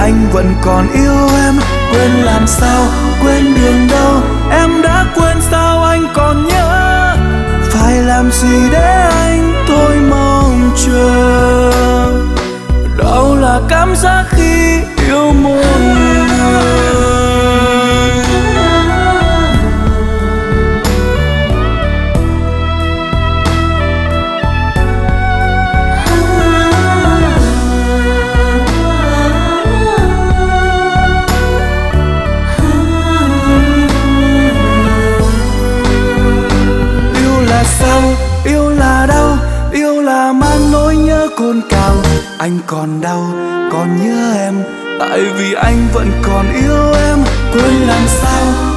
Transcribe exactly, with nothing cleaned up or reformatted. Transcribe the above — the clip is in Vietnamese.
anh vẫn còn yêu em. Quên làm sao, quên đường đâu, em đã quên sao anh còn nhớ. Phải làm gì để anh thôi mong chờ. Đâu là cảm giác khi yêu một người. Yêu là đau, yêu là mang nỗi nhớ cồn cào. Anh còn đau, còn nhớ em, tại vì anh vẫn còn yêu em. Quên làm sao,